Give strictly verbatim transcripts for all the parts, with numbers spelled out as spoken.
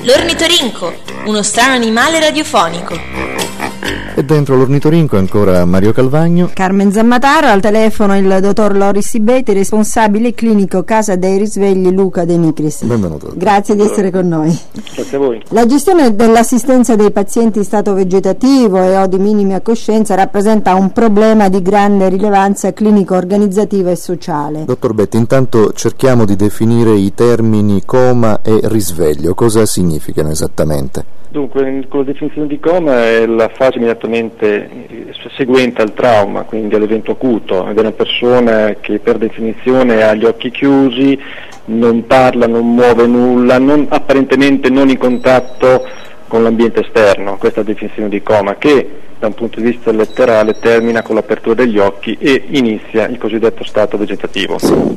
L'ornitorinco, uno strano animale radiofonico. E dentro l'ornitorinco ancora Mario Calvagno, Carmen Zammataro, al telefono il dottor Loris Sibeti, responsabile clinico Casa dei Risvegli Luca De Nigris. Benvenuto. Grazie di essere con noi. Grazie a voi. La gestione dell'assistenza dei pazienti in stato vegetativo e o di minima coscienza rappresenta un problema di grande rilevanza clinico-organizzativa e sociale. Dottor Betti, intanto cerchiamo di definire i termini coma e risveglio. Cosa significano esattamente? Dunque, con la definizione di coma è la fase immediatamente seguente al trauma, quindi all'evento acuto, ed è una persona che per definizione ha gli occhi chiusi, non parla, non muove nulla, non, apparentemente non in contatto con l'ambiente esterno. Questa è la definizione di coma, che da un punto di vista letterale termina con l'apertura degli occhi e inizia il cosiddetto stato vegetativo.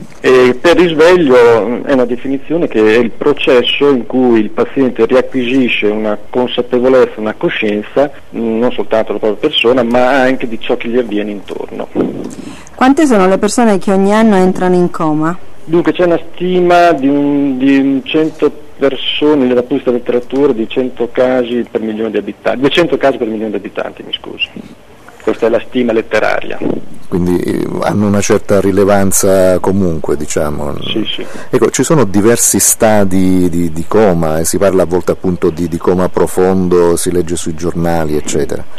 E per risveglio è una definizione che è il processo in cui il paziente riacquisisce una consapevolezza, una coscienza, non soltanto della propria persona, ma anche di ciò che gli avviene intorno. Quante sono le persone che ogni anno entrano in coma? Dunque c'è una stima di un, di un cento persone, nella pubblica letteratura, di cento casi per milione di abitanti, duecento casi per milione di abitanti, mi scusi. Questa è la stima letteraria. Quindi eh, hanno una certa rilevanza comunque, diciamo. Sì, sì. Ecco, ci sono diversi stadi di, di coma, e si parla a volte appunto di, di coma profondo, si legge sui giornali, eccetera.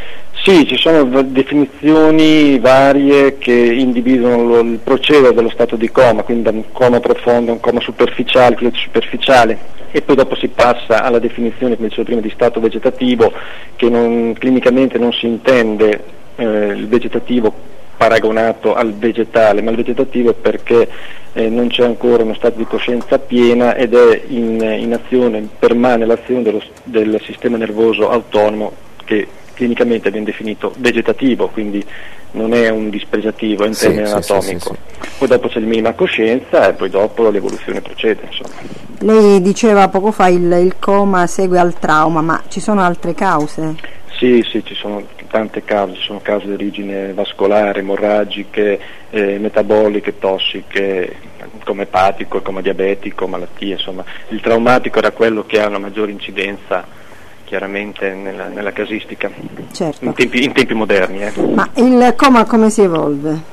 Sì, ci sono definizioni varie che individuano lo, il procedere dello stato di coma, quindi da un coma profondo a un coma superficiale, quello superficiale, e poi dopo si passa alla definizione, come dicevo prima, di stato vegetativo, che non, clinicamente non si intende eh, il vegetativo paragonato al vegetale, ma il vegetativo è perché eh, non c'è ancora uno stato di coscienza piena ed è in, in azione, permane l'azione dello, del sistema nervoso autonomo, che clinicamente viene definito vegetativo, quindi non è un dispregiativo, è in sì, termine sì, anatomico. Sì, sì, sì. Poi dopo c'è il minima coscienza e poi dopo l'evoluzione procede, insomma. Lei diceva poco fa il, il coma segue al trauma, ma ci sono altre cause? Sì, sì, ci sono tante cause, ci sono cause di origine vascolare, emorragiche, eh, metaboliche, tossiche, come epatico, come diabetico, malattie, insomma. Il traumatico era quello che ha una maggiore incidenza chiaramente nella, nella casistica, certo. in, tempi, in tempi moderni. Eh. Ma il coma come si evolve?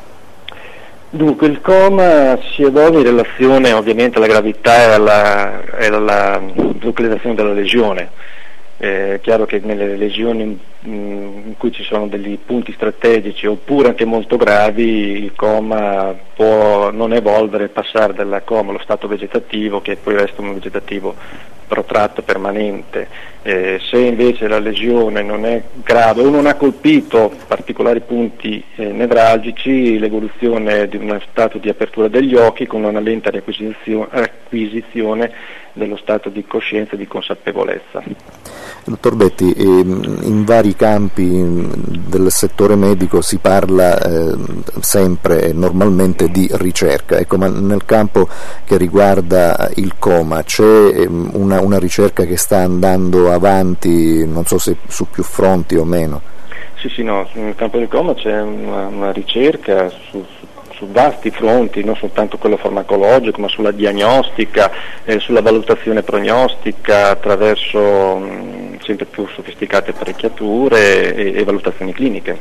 Dunque il coma si evolve in relazione ovviamente alla gravità e alla, e alla localizzazione della lesione. È chiaro che nelle lesioni in cui ci sono degli punti strategici oppure anche molto gravi, il coma può non evolvere e passare dal coma allo stato vegetativo, che poi resta un vegetativo protratto, permanente. Eh, se invece la lesione non è grave o non ha colpito particolari punti eh, nevralgici, l'evoluzione di uno stato di apertura degli occhi con una lenta riacquisizione, acquisizione dello stato di coscienza e di consapevolezza. Dottor Betti, in vari campi del settore medico si parla eh, sempre e normalmente di ricerca, ecco, ma nel campo che riguarda il coma c'è una, una ricerca che sta andando avanti, non so se su più fronti o meno? Sì, sì, no, nel campo del coma c'è una, una ricerca su, su su vasti fronti, non soltanto quello farmacologico, ma sulla diagnostica, eh, sulla valutazione prognostica attraverso mh, sempre più sofisticate apparecchiature e, e valutazioni cliniche.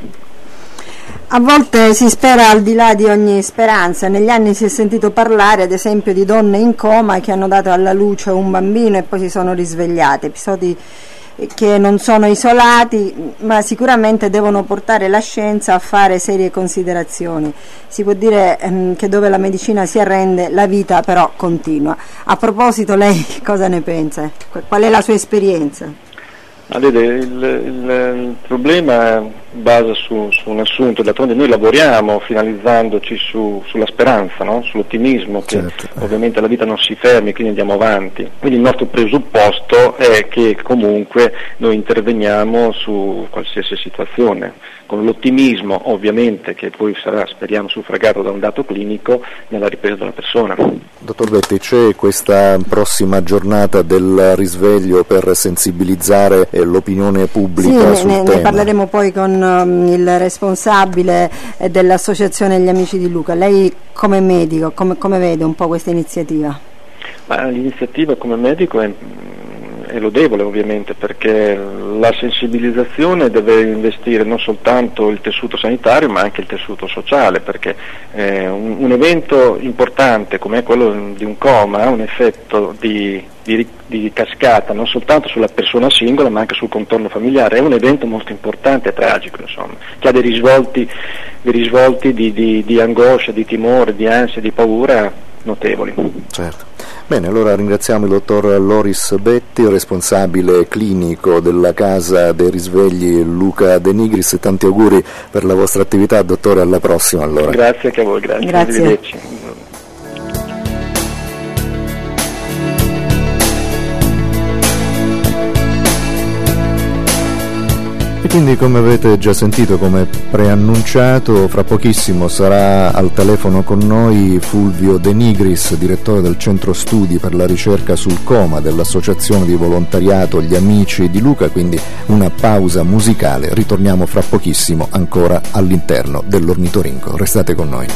A volte si spera al di là di ogni speranza. Negli anni si è sentito parlare ad esempio di donne in coma che hanno dato alla luce un bambino e poi si sono risvegliate, episodi che non sono isolati, ma sicuramente devono portare la scienza a fare serie considerazioni. Si può dire ehm, che dove la medicina si arrende, la vita però continua. A proposito, lei cosa ne pensa? Qual è la sua esperienza? Ah, vede, il, il, il problema basa su, su un assunto, d'altronde noi lavoriamo finalizzandoci su, sulla speranza, no? Sull'ottimismo, che certo. Ovviamente la vita non si fermi, quindi andiamo avanti. Quindi il nostro presupposto è che comunque noi interveniamo su qualsiasi situazione, con l'ottimismo ovviamente che poi sarà, speriamo, suffragato da un dato clinico nella ripresa della persona. Dottor Betti, c'è questa prossima giornata del risveglio per sensibilizzare eh, l'opinione pubblica sì, sul ne, tema? Ne parleremo poi con um, il responsabile eh, dell'associazione Gli Amici di Luca. Lei come medico, come, come vede un po' questa iniziativa? Ma l'iniziativa come medico è è lodevole ovviamente, perché la sensibilizzazione deve investire non soltanto il tessuto sanitario ma anche il tessuto sociale, perché eh, un, un evento importante come quello di un coma ha un effetto di, di, di cascata non soltanto sulla persona singola ma anche sul contorno familiare. È un evento molto importante e tragico, insomma, che ha dei risvolti, dei risvolti di, di, di angoscia, di timore, di ansia, di paura notevoli. Certo. Bene, allora ringraziamo il dottor Loris Betti, responsabile clinico della Casa dei Risvegli Luca De Nigris, e tanti auguri per la vostra attività, dottore, alla prossima allora. Grazie anche a voi, grazie. Grazie. Arrivederci. E quindi, come avete già sentito, come preannunciato, fra pochissimo sarà al telefono con noi Fulvio De Nigris, direttore del Centro Studi per la ricerca sul coma dell'Associazione di Volontariato Gli Amici di Luca, quindi una pausa musicale. Ritorniamo fra pochissimo ancora all'interno dell'Ornitorinco. Restate con noi.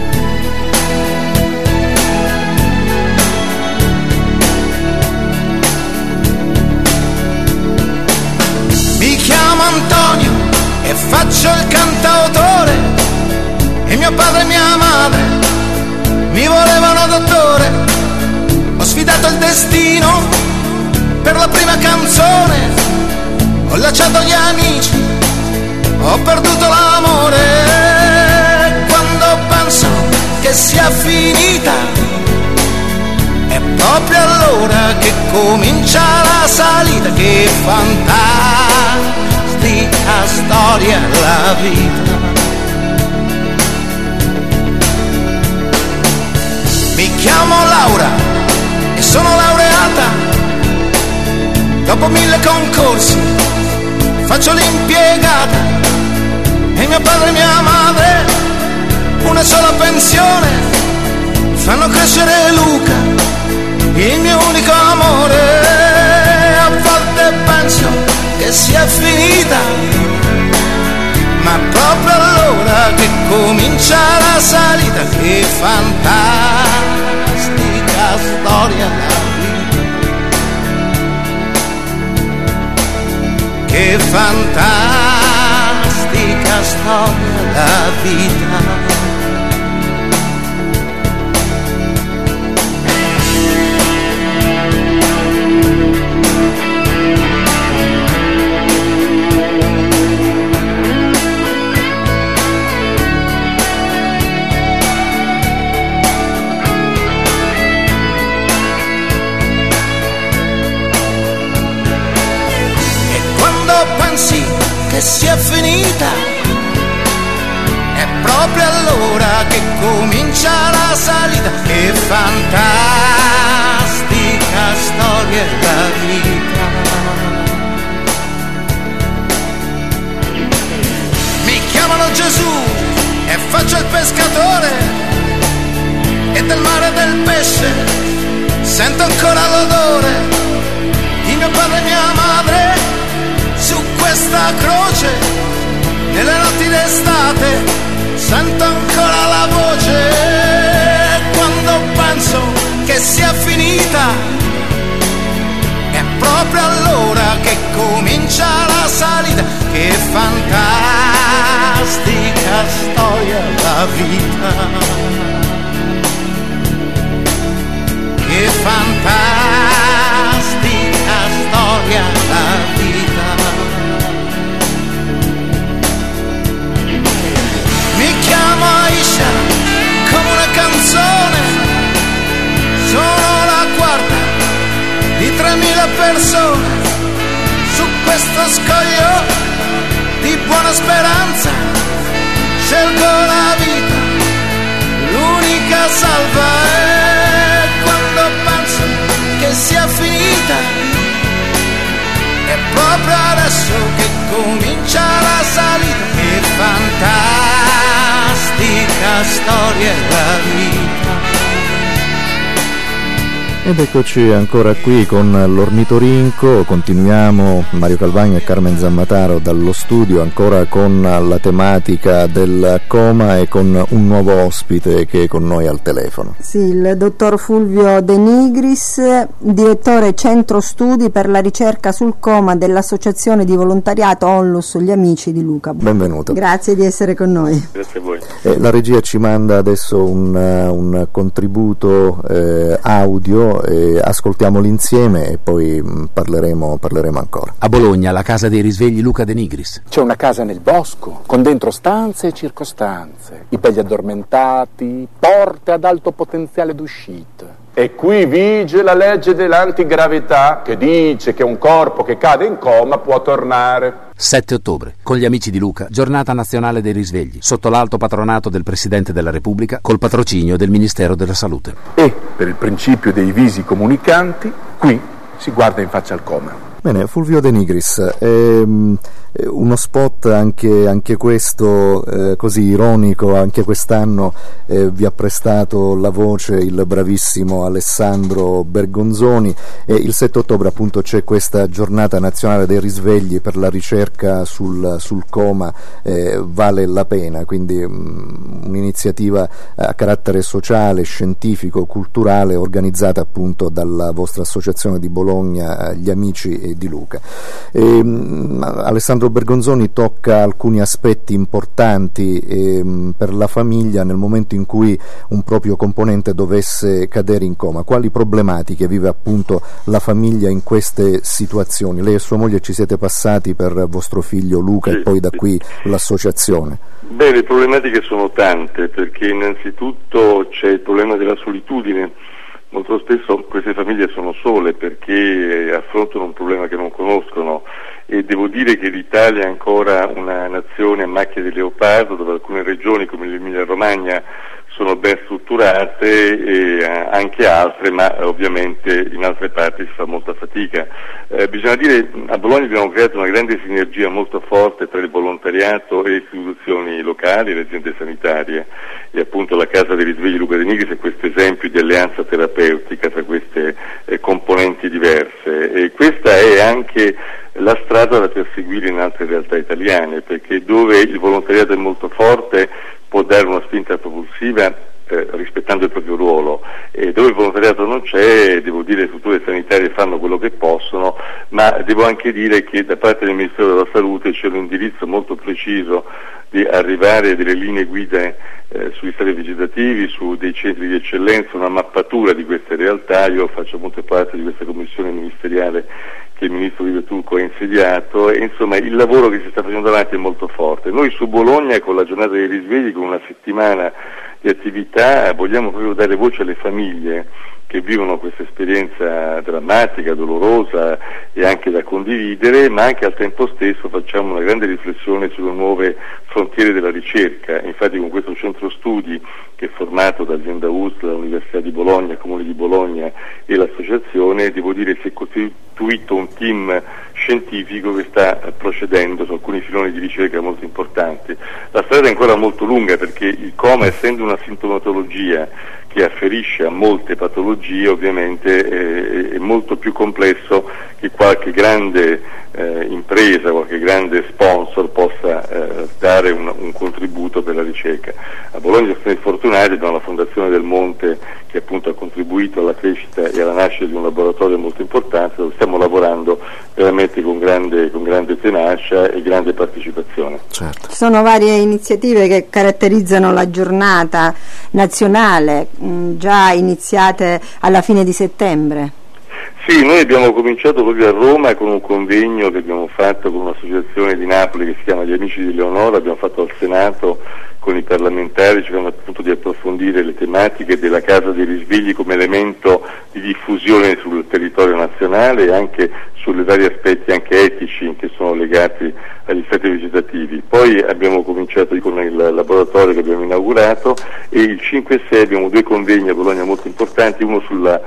Antonio e faccio il cantautore, e mio padre e mia madre mi volevano dottore. Ho sfidato il destino per la prima canzone, ho lasciato gli amici, ho perduto l'amore. Quando penso che sia finita, è proprio allora che comincia la salita. Che fantastica storia la vita. Mi chiamo Laura e sono laureata, dopo mille concorsi faccio l'impiegata, e mio padre e mia madre una sola pensione fanno crescere Luca, il mio unico amore. A volte penso che sia finita, ma proprio allora che comincia la salita. Che fantastica storia la vita, che fantastica storia la vita. Che sia finita, è proprio allora che comincia la salita. Che fantastica storia è la vita. Mi chiamano Gesù e faccio il pescatore, e del mare e del pesce sento ancora l'odore di mio padre e mia madre su questa croce. Nelle notti d'estate sento ancora la voce. Quando penso che sia finita, è proprio allora che comincia la salita. Che fantastica storia la vita, che fantastica storia la vita. Mi chiamo Aisha come una canzone, sono la quarta di tremila persone su questo scoglio di buona speranza. Scelgo la vita, l'unica salva. E quando penso che sia finita, è proprio adesso che comincia la salita. Che fantastica storia è la vita. E Ed eccoci ancora qui con l'Ornitorinco, continuiamo, Mario Calvagno e Carmen Zammataro dallo studio, ancora con la tematica del coma e con un nuovo ospite che è con noi al telefono. Sì, il dottor Fulvio De Nigris, direttore Centro Studi per la ricerca sul coma dell'Associazione di Volontariato Onlus Gli Amici di Luca. Benvenuto. Grazie di essere con noi. Grazie a voi. Eh, la regia ci manda adesso un, un contributo eh, audio. E ascoltiamoli insieme e poi mh, parleremo, parleremo ancora. A Bologna, la casa dei risvegli Luca De Nigris. C'è una casa nel bosco, con dentro stanze e circostanze, i belli addormentati, porte ad alto potenziale d'uscita. E qui vige la legge dell'antigravità che dice che un corpo che cade in coma può tornare. sette ottobre, con gli Amici di Luca, giornata nazionale dei risvegli, sotto l'alto patronato del Presidente della Repubblica, col patrocinio del Ministero della Salute. E per il principio dei visi comunicanti, qui si guarda in faccia al coma. Bene, Fulvio De Nigris, ehm, uno spot anche, anche questo eh, così ironico, anche quest'anno eh, vi ha prestato la voce il bravissimo Alessandro Bergonzoni e il sette ottobre appunto c'è questa giornata nazionale dei risvegli per la ricerca sul, sul coma, eh, vale la pena, quindi um, un'iniziativa a carattere sociale, scientifico, culturale organizzata appunto dalla vostra associazione di Bologna, Gli Amici di Luca. E, um, Alessandro Bergonzoni tocca alcuni aspetti importanti ehm, per la famiglia nel momento in cui un proprio componente dovesse cadere in coma. Quali problematiche vive appunto la famiglia in queste situazioni? Lei e sua moglie ci siete passati per vostro figlio Luca, sì, e poi da qui l'associazione. Beh, le problematiche sono tante, perché innanzitutto c'è il problema della solitudine. Molto spesso queste famiglie sono sole perché affrontano un problema che non conoscono e devo dire che l'Italia è ancora una nazione a macchia di leopardo, dove alcune regioni come l'Emilia Romagna sono ben strutturate e anche altre, ma ovviamente in altre parti si fa molta fatica. Eh, bisogna dire, a Bologna abbiamo creato una grande sinergia molto forte tra il volontariato e le istituzioni locali, le aziende sanitarie, e appunto la Casa dei Risvegli Luca De Nigris è questo esempio di alleanza terapeutica tra queste eh, componenti diverse, e questa è anche la strada da perseguire in altre realtà italiane, perché dove il volontariato è molto forte può dare una spinta propulsiva eh, rispettando il proprio ruolo, e dove il volontariato non c'è, devo dire, le strutture sanitarie fanno quello che possono, ma devo anche dire che da parte del Ministero della Salute c'è un indirizzo molto preciso di arrivare a delle linee guida eh, sugli stati vegetativi, su dei centri di eccellenza, una mappatura di queste realtà. Io faccio molto parte di questa commissione ministeriale che il ministro Livio Turco ha insediato, e insomma il lavoro che si sta facendo avanti è molto forte. Noi su Bologna, con la giornata dei risvegli, con una settimana di attività, vogliamo proprio dare voce alle famiglie che vivono questa esperienza drammatica, dolorosa e anche da condividere, ma anche al tempo stesso facciamo una grande riflessione sulle nuove frontiere della ricerca. Infatti con questo centro studi, che è formato da Azienda U S L, l'Università di Bologna, il Comune di Bologna e l'associazione, devo dire si è costituito un team scientifico che sta procedendo su alcuni filoni di ricerca molto importanti. La strada è ancora molto lunga, perché il coma, essendo una sintomatologia che afferisce a molte patologie, ovviamente è, è molto più complesso che qualche grande eh, impresa, qualche grande sponsor possa eh, dare un, un contributo per la ricerca. A Bologna siamo fortunati, abbiamo la Fondazione del Monte che appunto ha contribuito alla crescita e alla nascita di un laboratorio molto importante, dove stiamo lavorando veramente con grande, con grande tenacia e grande partecipazione. Certo. Ci sono varie iniziative che caratterizzano la giornata nazionale, mh, già iniziate alla fine di settembre. Sì, noi abbiamo cominciato proprio a Roma con un convegno che abbiamo fatto con un'associazione di Napoli che si chiama Gli Amici di Leonora, abbiamo fatto al Senato con i parlamentari, cercando appunto di approfondire le tematiche della Casa dei Risvegli come elemento di diffusione sul territorio nazionale e anche sui vari aspetti anche etici che sono legati agli stati vegetativi. Poi abbiamo cominciato con il laboratorio che abbiamo inaugurato, e il cinque e sei abbiamo due convegni a Bologna molto importanti, uno sulla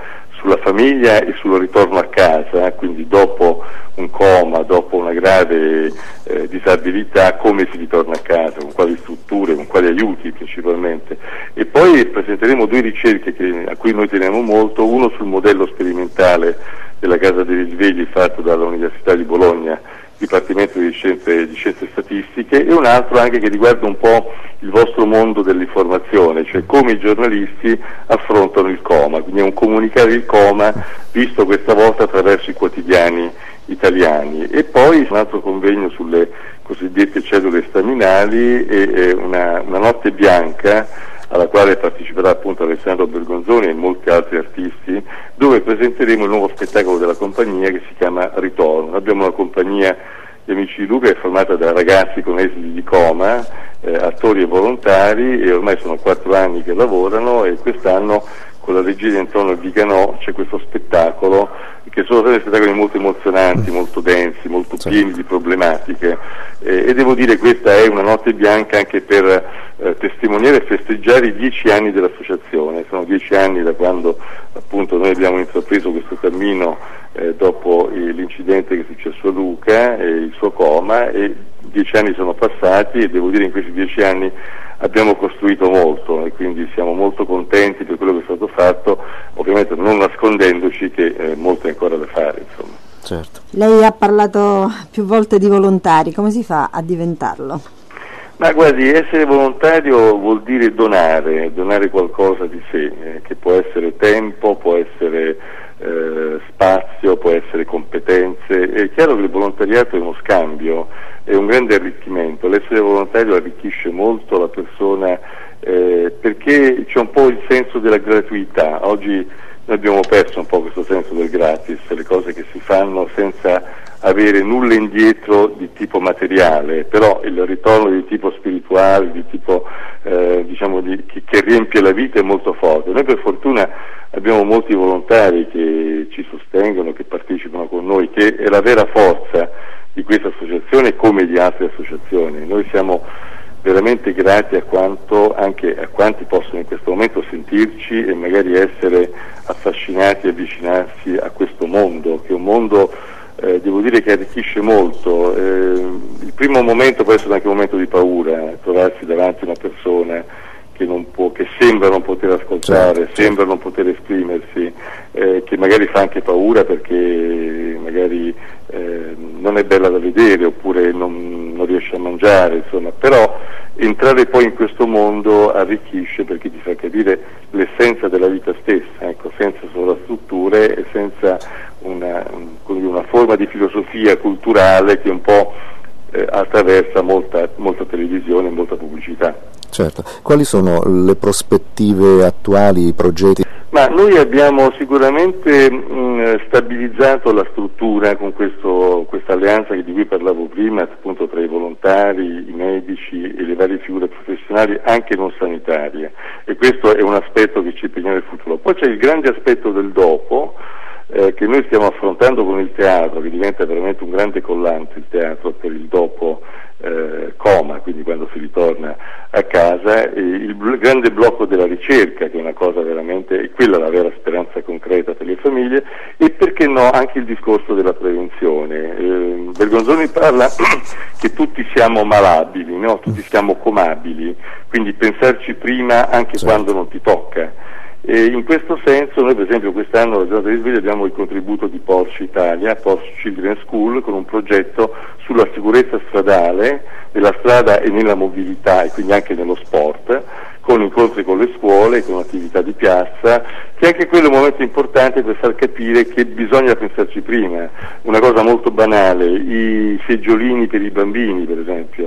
sulla famiglia e sul ritorno a casa, quindi dopo un coma, dopo una grave eh, disabilità, come si ritorna a casa, con quali strutture, con quali aiuti principalmente. E poi presenteremo due ricerche che, a cui noi teniamo molto, uno sul modello sperimentale della Casa dei Risvegli fatto dall'Università di Bologna, Dipartimento di Scienze, di Scienze Statistiche, e un altro anche che riguarda un po' il vostro mondo dell'informazione, cioè come i giornalisti affrontano il coma, quindi è un comunicare il coma visto questa volta attraverso i quotidiani italiani. E poi un altro convegno sulle cosiddette cellule staminali e, e una, una notte bianca alla quale parteciperà appunto Alessandro Bergonzoni e molti altri artisti, dove presenteremo il nuovo spettacolo della compagnia che si chiama Ritorno. Abbiamo una compagnia di Amici di Luca che è formata da ragazzi con esiti di coma, eh, attori e volontari, e ormai sono quattro anni che lavorano, e quest'anno con la regia di Antonio Viganò c'è questo spettacolo, che sono stati spettacoli molto emozionanti, molto densi, molto pieni di problematiche, eh, e devo dire questa è una notte bianca anche per eh, testimoniare e festeggiare i dieci anni dell'associazione. Sono dieci anni da quando appunto noi abbiamo intrapreso questo cammino eh, dopo eh, l'incidente che è successo a Luca e il suo coma, e dieci anni sono passati, e devo dire in questi dieci anni abbiamo costruito molto, e quindi siamo molto contenti per quello che è stato fatto, ovviamente non nascondendoci che eh, molto è ancora da fare, insomma. Certo. Lei ha parlato più volte di volontari, come si fa a diventarlo? Ma guardi, essere volontario vuol dire donare, donare qualcosa di sé, eh, che può essere tempo, può essere eh, spazio, può essere competenze. È chiaro che il volontariato è uno scambio, è un grande arricchimento. L'essere volontario arricchisce molto la persona, eh, perché c'è un po' il senso della gratuità. Oggi noi abbiamo perso un po' questo senso del gratis, le cose che si fanno senza avere nulla indietro di tipo materiale, però il ritorno di tipo spirituale, di tipo eh, diciamo di, che, che riempie la vita è molto forte. Noi per fortuna abbiamo molti volontari che ci sostengono, che partecipano con noi, che è la vera forza di questa associazione come di altre associazioni. Noi siamo veramente grati a quanto, anche a quanti possono in questo momento sentirci e magari essere affascinati e avvicinarsi a questo mondo, che è un mondo eh, devo dire che arricchisce molto. Eh, il primo momento può essere anche un momento di paura, trovarsi davanti a una persona che non può, che sembra non poter ascoltare, certo, sembra non poter esprimersi, eh, che magari fa anche paura perché magari eh, non è bella da vedere, oppure non, non riesce a mangiare, insomma, però entrare poi in questo mondo arricchisce perché ti fa capire l'essenza della vita stessa, ecco, senza sovrastrutture e senza una, una forma di filosofia culturale che un po' eh, attraversa molta, molta televisione e molta pubblicità. Certo. Quali sono le prospettive attuali, i progetti? Ma noi abbiamo sicuramente mh, stabilizzato la struttura con questo, questa alleanza di cui parlavo prima, appunto tra i volontari, i medici e le varie figure professionali anche non sanitarie, e questo è un aspetto che ci impegna nel futuro. Poi c'è il grande aspetto del dopo, eh, che noi stiamo affrontando con il teatro, che diventa veramente un grande collante, il teatro, per il dopo eh, coma, quindi quando si ritorna a casa, e il bl- grande blocco della ricerca, che è una cosa veramente, è quella la vera speranza concreta per le famiglie, e perché no anche il discorso della prevenzione. Eh, Bergonzoni parla che tutti siamo malabili, no? Tutti siamo comabili, quindi pensarci prima anche certo. quando non ti tocca. E in questo senso noi per esempio quest'anno alla giornata dei risvegli abbiamo il contributo di Porsche Italia, Porsche Children's School, con un progetto sulla sicurezza stradale, nella strada e nella mobilità, e quindi anche nello sport, con incontri con le scuole, con attività di piazza, che anche quello è un momento importante per far capire che bisogna pensarci prima. Una cosa molto banale, i seggiolini per i bambini per esempio,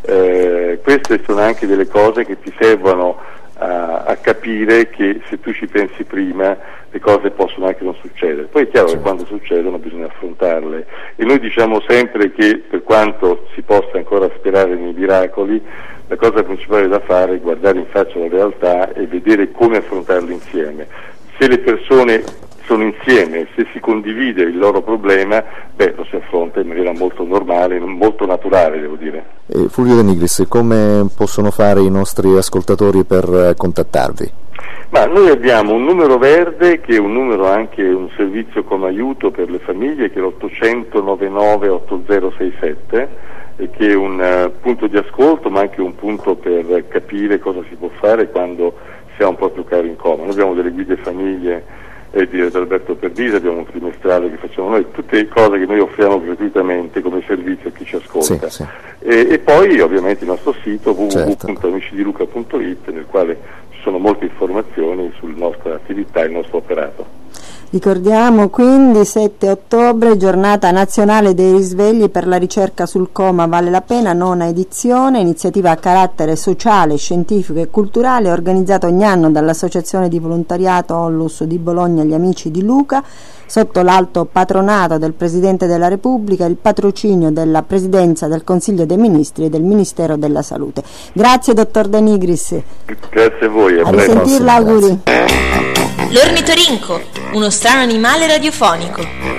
eh, queste sono anche delle cose che ti servono A, a capire che se tu ci pensi prima le cose possono anche non succedere. Poi è chiaro che quando succedono bisogna affrontarle, e noi diciamo sempre che per quanto si possa ancora sperare nei miracoli, la cosa principale da fare è guardare in faccia la realtà e vedere come affrontarle insieme. Se le persone sono insieme, se si condivide il loro problema, beh, lo si affronta in maniera molto normale, molto naturale, devo dire. Eh, Fulvio De Nigris, come possono fare i nostri ascoltatori per eh, contattarvi? Ma noi abbiamo un numero verde che è un numero anche, un servizio come aiuto per le famiglie, che è l'ottocento novantanove ottantosei e che è un uh, punto di ascolto ma anche un punto per capire cosa si può fare quando si ha un proprio caro in coma. Noi abbiamo delle guide famiglie eh, di Alberto Perdisi, abbiamo un trimestrale che facciamo noi, tutte cose che noi offriamo gratuitamente come servizio a chi ci ascolta. Sì, sì. E, e poi ovviamente il nostro sito w w w Certo. punto amicidiluca punto i t nel quale ci sono molte informazioni sulla nostra attività e il nostro operato. Ricordiamo quindi sette ottobre, giornata nazionale dei risvegli per la ricerca sul coma vale la pena, nona edizione, iniziativa a carattere sociale, scientifico e culturale organizzata ogni anno dall'Associazione di Volontariato Onlus di Bologna Gli Amici di Luca, sotto l'alto patronato del Presidente della Repubblica e il patrocinio della Presidenza del Consiglio dei Ministri e del Ministero della Salute. Grazie dottor De Nigris. Grazie a voi. A risentirla, auguri. L'ornitorinco, uno strano animale radiofonico.